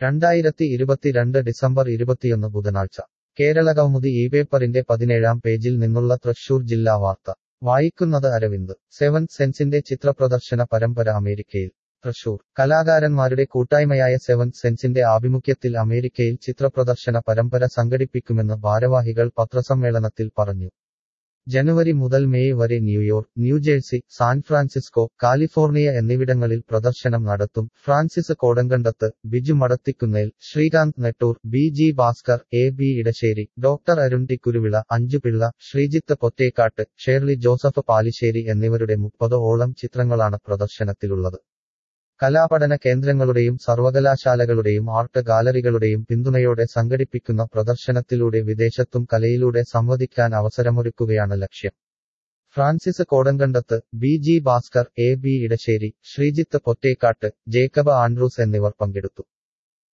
2022 December 21 ബുധനാഴ്ച കേരളകൗമുദി ഈ പേപ്പറിന്റെ 17-ാം പേജിൽ നിന്നുള്ള തൃശൂർ ജില്ലാ വാർത്ത വായിക്കുന്നത് അരവിന്ദ് സെവൻത് സെൻസിന്റെ ചിത്രപ്രദർശന പരമ്പര അമേരിക്കയിൽ. തൃശൂർ കലാകാരന്മാരുടെ കൂട്ടായ്മയായ സെവൻത് സെൻസിന്റെ ആഭിമുഖ്യത്തിൽ അമേരിക്കയിൽ ചിത്രപ്രദർശന പരമ്പര സംഘടിപ്പിക്കുമെന്ന് ഭാരവാഹികൾ പത്രസമ്മേളനത്തിൽ പറഞ്ഞു. ജനുവരി മുതൽ മെയ് വരെ ന്യൂയോർക്ക്, ന്യൂജേഴ്സി, സാൻഫ്രാൻസിസ്കോ, കാലിഫോർണിയ എന്നിവിടങ്ങളിൽ പ്രദർശനം നടത്തും. Francis Kodankandath, Biju Madathikunnel, Sreekanth Nettoor, B Bhaskar, B Edasseri, doctor Arun T Kuruvila, Anjupillai, Sreejith Pottekkatt, Shirley Joseph Palissery എന്നിവരുടെ 30ഓളം ചിത്രങ്ങളാണ് പ്രദർശനത്തിലുള്ളത്. കലാപഠന കേന്ദ്രങ്ങളുടെയും സർവകലാശാലകളുടെയും ആർട്ട് ഗാലറികളുടെയും പിന്തുണയോടെ സംഘടിപ്പിക്കുന്ന പ്രദർശനത്തിലൂടെ വിദേശത്തും കലയിലൂടെ സംവദിക്കാൻ അവസരമൊരുക്കുകയാണ് ലക്ഷ്യം. ഫ്രാൻസിസ് കോടങ്കണ്ടത്ത്, ബി ഭാസ്കർ, ബി ഇടശ്ശേരി, ശ്രീജിത്ത് പൊറ്റേക്കാട്ട്, ജേക്കബ് ആൻഡ്രൂസ് എന്നിവർ പങ്കെടുത്തു.